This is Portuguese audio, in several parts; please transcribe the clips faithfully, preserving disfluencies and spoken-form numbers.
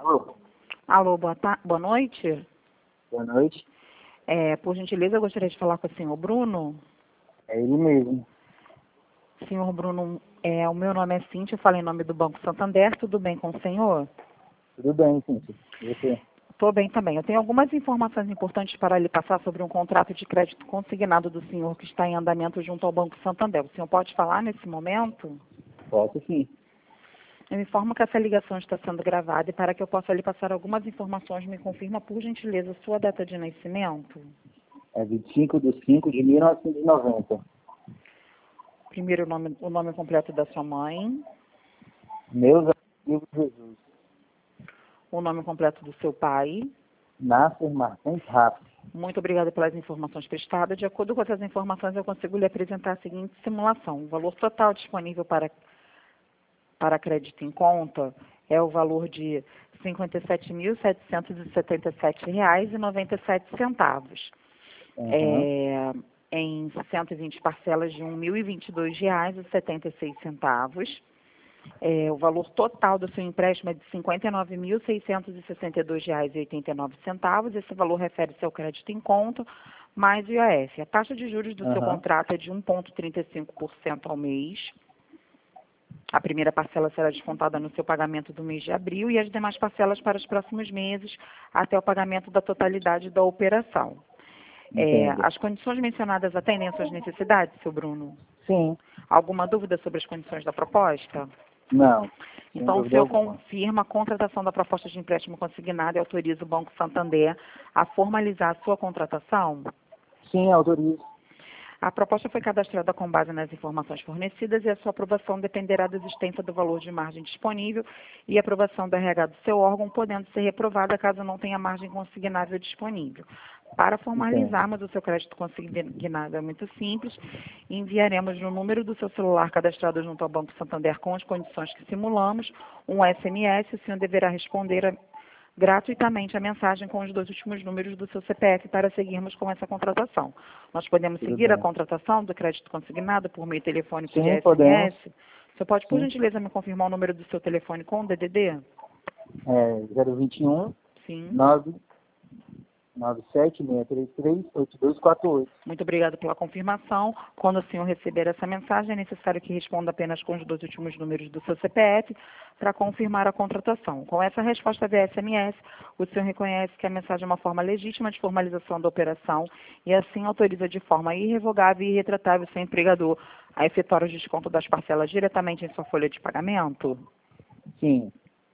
Alô? Alô, boa, ta- boa noite. Boa noite. É, por gentileza, eu gostaria de falar com o senhor Bruno. É ele mesmo. Senhor Bruno, é, o meu nome é Cíntia, eu falo em nome do Banco Santander, tudo bem com o senhor? Tudo bem, Cíntia. E você? Estou bem também. Eu tenho algumas informações importantes para lhe passar sobre um contrato de crédito consignado do senhor que está em andamento junto ao Banco Santander. O senhor pode falar nesse momento? Posso sim. Eu informo que essa ligação está sendo gravada e para que eu possa lhe passar algumas informações, me confirma, por gentileza, sua data de nascimento. É vinte e cinco de cinco de mil novecentos e noventa. Primeiro, o nome, o nome completo da sua mãe, Meus amigos Jesus. o nome completo do seu pai. Nasser Martins Rafa. Muito obrigada pelas informações prestadas. De acordo com essas informações, eu consigo lhe apresentar a seguinte simulação. O valor total disponível para, para crédito em conta é o valor de cinquenta e sete mil, setecentos e setenta e sete reais e noventa e sete centavos. Uhum. É, em cento e vinte parcelas de mil e vinte e dois reais e setenta e seis centavos. É, o valor total do seu empréstimo é de cinquenta e nove mil, seiscentos e sessenta e dois reais e oitenta e nove centavos. Esse valor refere-se ao crédito em conta, mais o I O F. A taxa de juros do seu Uhum. contrato é de um vírgula trinta e cinco por cento ao mês. A primeira parcela será descontada no seu pagamento do mês de abril e as demais parcelas para os próximos meses, até o pagamento da totalidade da operação. É, Entendo. as condições mencionadas atendem às suas necessidades, seu Bruno? Sim. Alguma dúvida sobre as condições da proposta? Não. Sem Então, o dúvida senhor alguma. confirma a contratação da proposta de empréstimo consignado e autoriza o Banco Santander a formalizar a sua contratação? Sim, autorizo. A proposta foi cadastrada com base nas informações fornecidas e a sua aprovação dependerá da existência do valor de margem disponível e aprovação do R H do seu órgão, podendo ser reprovada caso não tenha margem consignável disponível. Para formalizarmos o seu crédito consignado é muito simples, enviaremos no número do seu celular cadastrado junto ao Banco Santander com as condições que simulamos um S M S. O senhor deverá responder a gratuitamente a mensagem com os dois últimos números do seu C P F para seguirmos com essa contratação. Nós podemos Tudo seguir a bem. contratação do crédito consignado por meio telefônico de Sim, S M S? podemos. Você pode, por Sim. gentileza, me confirmar o número do seu telefone com o D D D? É zero vinte e um, Sim. nove nove sete, seis três três, oito dois quatro oito. Muito obrigada pela confirmação. Quando o senhor receber essa mensagem, é necessário que responda apenas com os dois últimos números do seu C P F para confirmar a contratação. Com essa resposta via S M S, o senhor reconhece que a mensagem é uma forma legítima de formalização da operação e assim autoriza de forma irrevogável e irretratável o seu empregador a efetuar o desconto das parcelas diretamente em sua folha de pagamento? Sim.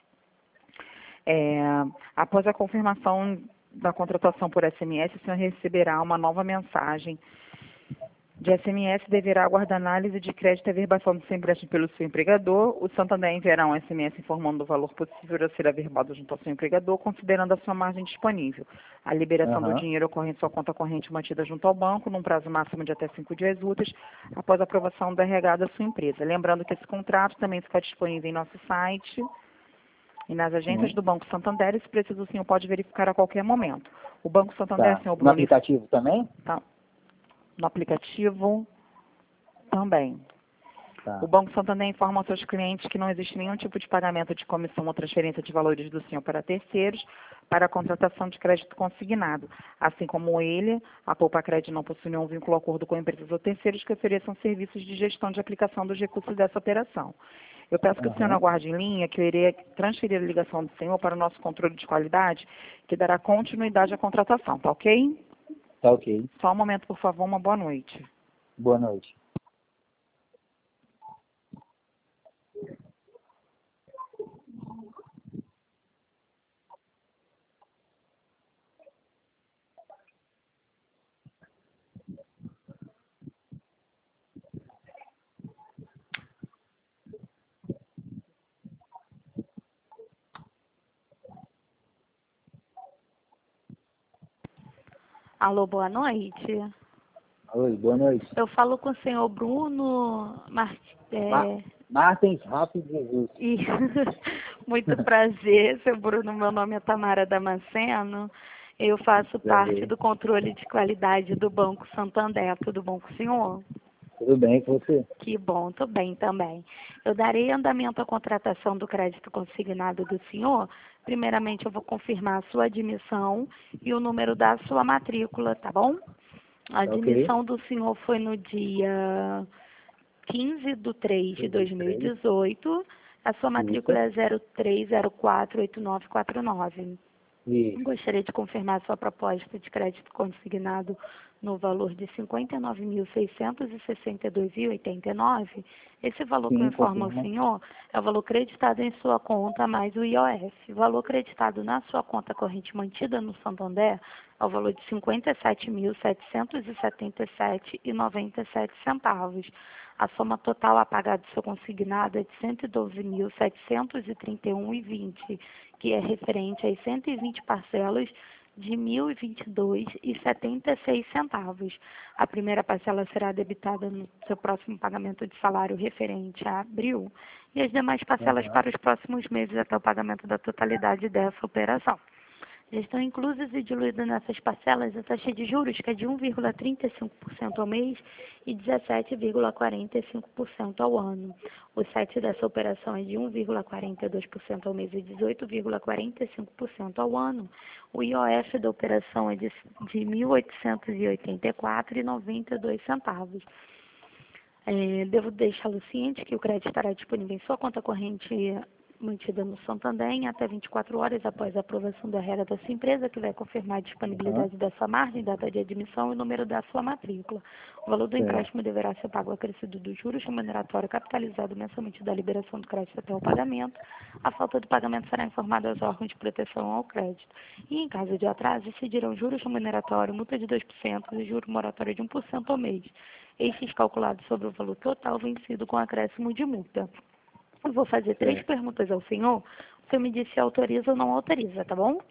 É, após a confirmação da contratação por S M S, o senhor receberá uma nova mensagem de S M S, deverá aguardar análise de crédito e averbação do seu empréstimo pelo seu empregador. O Santander enviará um S M S informando do valor possível a ser averbado junto ao seu empregador, considerando a sua margem disponível. A liberação do Aham. dinheiro ocorre em sua conta corrente mantida junto ao banco, num prazo máximo de até cinco dias úteis, após a aprovação do R H da sua empresa. Lembrando que esse contrato também fica disponível em nosso site e nas agências Sim. do Banco Santander, e se preciso, o senhor pode verificar a qualquer momento. O Banco Santander, Tá. senhor No Bruno, aplicativo também? tá, no aplicativo também. Tá. O Banco Santander informa aos seus clientes que não existe nenhum tipo de pagamento de comissão ou transferência de valores do senhor para terceiros para a contratação de crédito consignado. Assim como ele, a Poupa Crédito não possui nenhum vínculo ou acordo com empresas ou terceiros que ofereçam serviços de gestão de aplicação dos recursos dessa operação. Eu peço que o senhor Aham. aguarde em linha, que eu irei transferir a ligação do senhor para o nosso controle de qualidade, que dará continuidade à contratação, tá ok? Tá ok. Só um momento, por favor, uma boa noite. Boa noite. Alô, boa noite. Oi, boa noite. Eu falo com o senhor Bruno Mart... Ma é... Martins Rafa Jesus. e... Muito prazer, seu Bruno. Meu nome é Tamara Damasceno. Eu faço parte Prazer. do controle de qualidade do Banco Santander. Tudo bom com o senhor? Tudo bem com você? Que bom, tô bem também. Eu darei andamento à contratação do crédito consignado do senhor. Primeiramente, eu vou confirmar a sua admissão e o número da sua matrícula, tá bom? A Tá ok. admissão do senhor foi no dia quinze de três de dois mil e três. dezoito. A sua Isso. matrícula é zero três zero quatro oito nove quatro nove. Isso. Gostaria de confirmar sua proposta de crédito consignado no valor de cinquenta e nove mil seiscentos e sessenta e dois reais e oitenta e nove centavos. Esse valor que eu Sim, informo ao confirma. senhor é o valor creditado em sua conta mais o I O F. O valor creditado na sua conta corrente mantida no Santander é o valor de cinquenta e sete mil setecentos e setenta e sete reais e noventa e sete centavos. A soma total a pagar do seu consignado é de cento e doze mil setecentos e trinta e um reais e vinte centavos, que é referente às cento e vinte parcelas de mil e vinte e dois reais e setenta e seis centavos. A primeira parcela será debitada no seu próximo pagamento de salário referente a abril e as demais parcelas Aham. para os próximos meses até o pagamento da totalidade dessa operação. Já estão inclusas e diluídas nessas parcelas a taxa de juros, que é de um vírgula trinta e cinco por cento ao mês e dezessete vírgula quarenta e cinco por cento ao ano. O sete dessa operação é de um vírgula quarenta e dois por cento ao mês e dezoito vírgula quarenta e cinco por cento ao ano. O I O F da operação é de, de mil oitocentos e oitenta e quatro reais e noventa e dois centavos. É, devo deixá-lo ciente que o crédito estará disponível em sua conta corrente mantida no Santander em até vinte e quatro horas após a aprovação da regra da sua empresa, que vai confirmar a Aham. disponibilidade da sua margem, data de admissão e o número da sua matrícula. O valor do Certo. empréstimo deverá ser pago acrescido dos juros remuneratório capitalizado mensalmente da liberação do crédito até o pagamento. A falta do pagamento será informada aos órgãos de proteção ao crédito. E, em caso de atraso, incidirão juros remuneratório, multa de dois por cento e juro moratório de um por cento ao mês. Estes calculados sobre o valor total vencido com acréscimo de multa. Eu vou fazer três Certo. perguntas ao senhor. O senhor me diz se autoriza ou não autoriza, tá bom?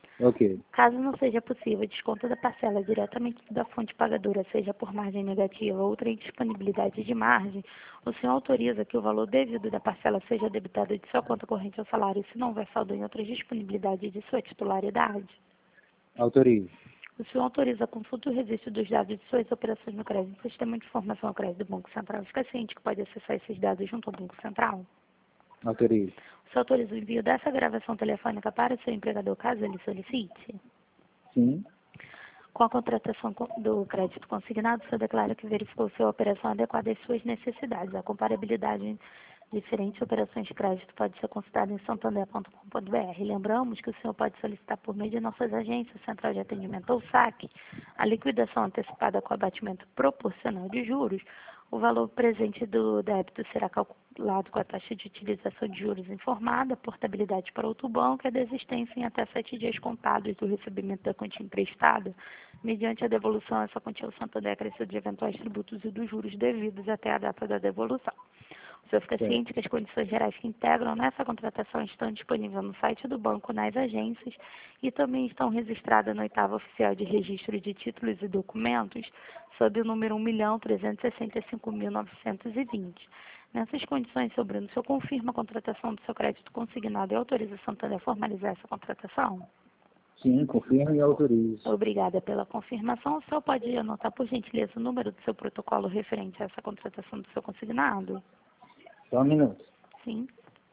Ok. Caso não seja possível desconto da parcela diretamente da fonte pagadora, seja por margem negativa ou outra indisponibilidade de margem, o senhor autoriza que o valor devido da parcela seja debitado de sua conta corrente ao salário, se não houver saldo em outras disponibilidades de sua titularidade? Autorizo. O senhor autoriza a consulta e o registro dos dados de suas operações no crédito no sistema de informação ao crédito do Banco Central. Fica ciente que pode acessar esses dados junto ao Banco Central? Autorizo. O senhor autoriza o envio dessa gravação telefônica para o seu empregador, caso ele solicite? Sim. Com a contratação do crédito consignado, o senhor declara que verificou sua operação adequada às suas necessidades. A comparabilidade de diferentes operações de crédito pode ser consultada em santander ponto com ponto br. Lembramos que o senhor pode solicitar por meio de nossas agências, Central de Atendimento ou saque, a liquidação antecipada com abatimento proporcional de juros. O valor presente do débito será calculado com a taxa de utilização de juros informada, portabilidade para outro banco e a desistência em até sete dias contados do recebimento da quantia emprestada, mediante a devolução a essa quantia ao Santander acrescido de eventuais tributos e dos juros devidos até a data da devolução. O senhor fica Certo. ciente que as condições gerais que integram nessa contratação estão disponíveis no site do banco, nas agências, e também estão registradas no oitavo oficial de registro de títulos e documentos, sob o número um milhão trezentos e sessenta e cinco mil novecentos e vinte. Nessas condições, senhor Bruno, o senhor confirma a contratação do seu crédito consignado e autoriza o Santander a formalizar essa contratação? Sim, confirmo e autorizo. Obrigada pela confirmação. O senhor pode anotar, por gentileza, o número do seu protocolo referente a essa contratação do seu consignado? Só um minuto. Sim.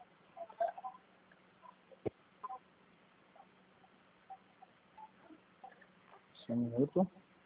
Só um minuto.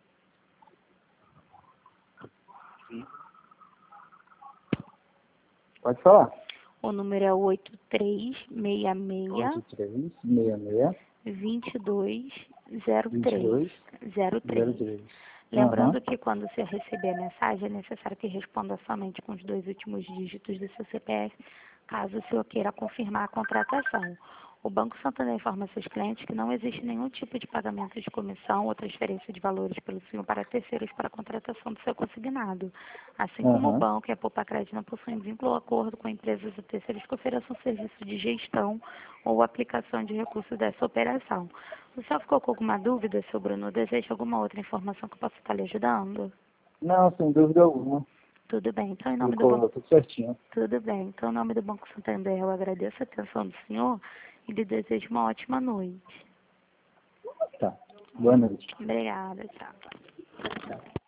Pode falar. O número é oito três seis oito seis, três seis seis vinte e dois zero vinte e três dois zero zero três. três. Aham. Lembrando que quando você receber a mensagem, é necessário que responda somente com os dois últimos dígitos do seu C P F, caso o senhor queira confirmar a contratação. O Banco Santander informa seus clientes que não existe nenhum tipo de pagamento de comissão ou transferência de valores pelo senhor para terceiros para a contratação do seu consignado. Assim como o Aham. banco e a Poupa Crédito não possuem vínculo ou acordo com empresas ou terceiros que ofereçam serviço de gestão ou aplicação de recursos dessa operação. O senhor ficou com alguma dúvida, seu Bruno? Deseja alguma outra informação que eu possa estar lhe ajudando? Não, sem dúvida alguma. Tudo bem. Então, em nome do Colocou Banco... tudo certinho. Tudo bem. Então, em nome do Banco Santander, eu agradeço a atenção do senhor e lhe desejo uma ótima noite. Tá. Boa noite. Obrigada. Tchau.